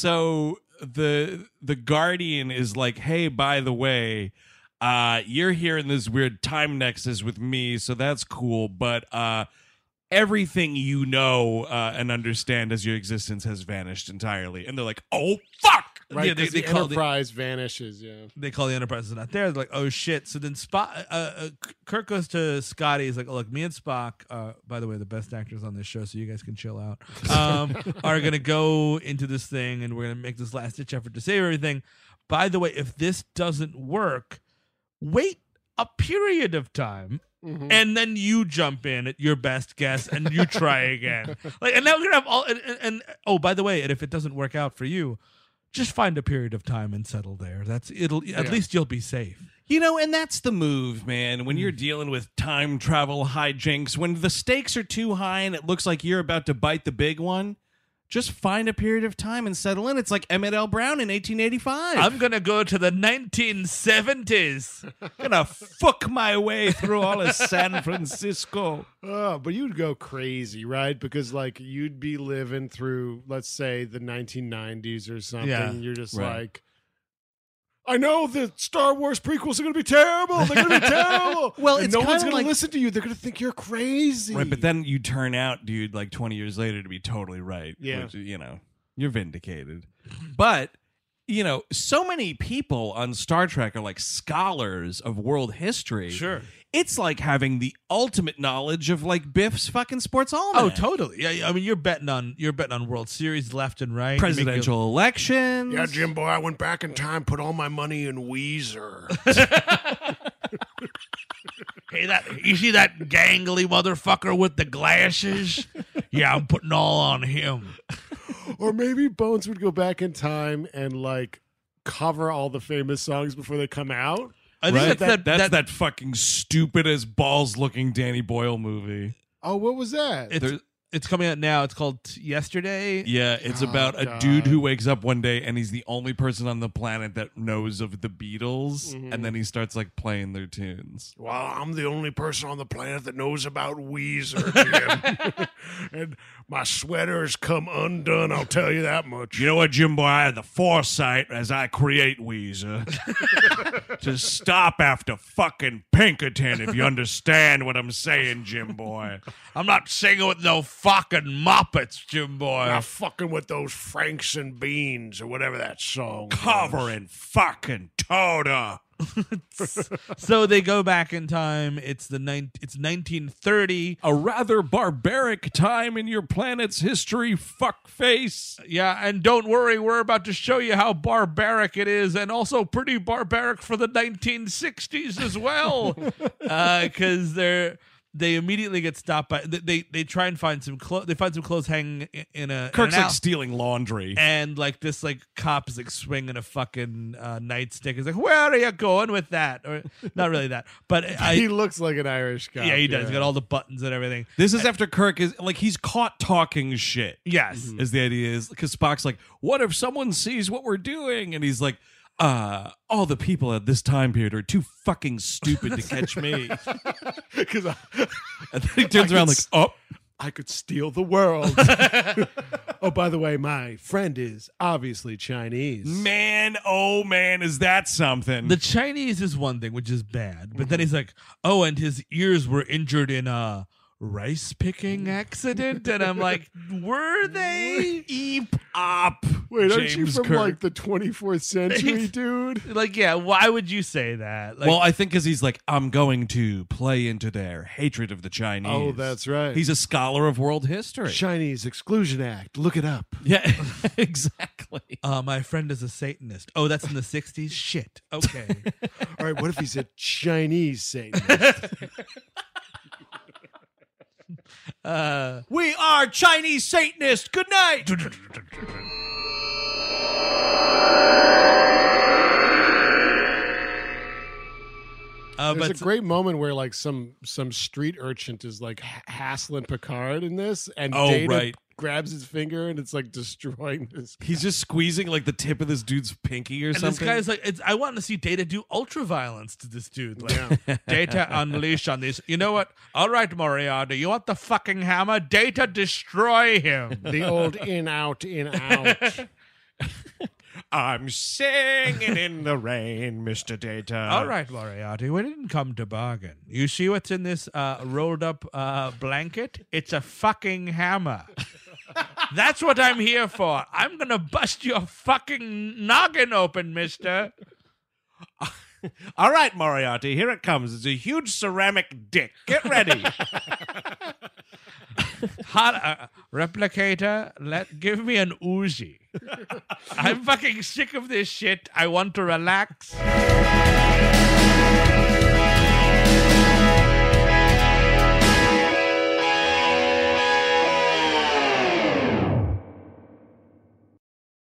So the Guardian is like, hey, by the way, you're here in this weird time nexus with me, so that's cool, but everything you know and understand as your existence has vanished entirely. And they're like, oh, fuck! Right, Yeah, they they call Enterprise vanishes, yeah. They call the Enterprise is not there. They're like, oh shit. So then Kirk goes to Scotty. He's like, look, me and Spock, by the way, the best actors on this show, so you guys can chill out, are going to go into this thing and we're going to make this last ditch effort to save everything. By the way, if this doesn't work, wait a period of time. Mm-hmm. And then you jump in at your best guess and you try again. And now we're gonna have all. And oh, by the way, and if it doesn't work out for you, just find a period of time and settle there. At least you'll be safe. And that's the move, man. When you're dealing with time travel hijinks, when the stakes are too high and it looks like you're about to bite the big one, just find a period of time and settle in. It's like Emmett L. Brown in 1885. I'm going to go to the 1970s. Gonna fuck my way through all of San Francisco. Oh, but you'd go crazy, right? Because, you'd be living through, let's say, the 1990s or something. Yeah. And you're just Right. like, I know the Star Wars prequels are going to be terrible. They're going to be terrible. Well, and it's no one's kinda going like- to listen to you. They're going to think you're crazy. Right, but then you turn out, dude, 20 years later to be totally right. Yeah. Which, you're vindicated. But, so many people on Star Trek are like scholars of world history. Sure. It's like having the ultimate knowledge of Biff's fucking sports Oh, almanac. totally. Yeah, I mean, you're betting on World Series left and right. Presidential elections. Yeah, Jim Boy, I went back in time, put all my money in Weezer. Hey, you see that gangly motherfucker with the glasses? Yeah, I'm putting all on him. Or maybe Bones would go back in time and cover all the famous songs before they come out. I think Right? that's That fucking stupid as balls looking Danny Boyle movie. Oh, what was that? It's coming out now. It's called Yesterday. Yeah, it's about a God. dude who wakes up one day and he's the only person on the planet that knows of the Beatles, and then he starts playing their tunes. Well, I'm the only person on the planet that knows about Weezer, Jim. And my sweater's come undone, I'll tell you that much. You know what, Jim Boy? I had the foresight as I create Weezer to stop after fucking Pinkerton, if you understand what I'm saying, Jim Boy. I'm not singing with no fucking Muppets, Jim Boy. Not fucking with those Franks and Beans or whatever that song was. Covering fucking Toda. So they go back in time. It's 1930. A rather barbaric time in your planet's history, fuckface. Yeah, and don't worry, we're about to show you how barbaric it is, and also pretty barbaric for the 1960s as well, because they immediately get stopped by they try and find some clothes. They find some clothes hanging in a Kirk's in an stealing laundry. and this cop is swinging a fucking nightstick. He's like, "Where are you going with that?" Or not really that, but He looks like an Irish guy. yeah, he does. He's got all the buttons and everything. This is after Kirk is he's caught talking shit. Yes. Is the idea is because Spock's like, what if someone sees what we're doing? And he's like, all the people at this time period are too fucking stupid to catch me. Because And then he turns around like, oh, I could steal the world. Oh, by the way, my friend is obviously Chinese. man, oh man, is that something? The Chinese is one thing, which is bad. But then he's like, oh, and his ears were injured in a rice picking accident. And I'm like, were they? Eep up. Wait, aren't you James from Kirk. the 24th century, dude? Yeah, why would you say that? Well, I think because he's like, I'm going to play into their hatred of the Chinese. Oh, that's right. He's a scholar of world history. Chinese Exclusion Act. Look it up. Yeah, exactly. my friend is a Satanist. Oh, that's in the 60s? Shit. Okay. All right, what if he's a Chinese Satanist? We are Chinese Satanists. Good night. There's a great moment where some street urchin is hassling Picard in this, and Data right. grabs his finger and it's destroying his. He's just squeezing the tip of this dude's pinky or And something. this guy's like, I want to see Data do ultra violence to this dude. Data unleash on this. You know what? All right, Moriarty, you want the fucking hammer? Data destroy him. The old in out. I'm singing in the rain, Mr. Data. All right, Moriarty, we didn't come to bargain. You see what's in this rolled up blanket? It's a fucking hammer. That's what I'm here for. I'm going to bust your fucking noggin open, mister. All right, Moriarty, here it comes. It's a huge ceramic dick. Get ready. Replicator, give me an Uzi. I'm fucking sick of this shit. I want to relax.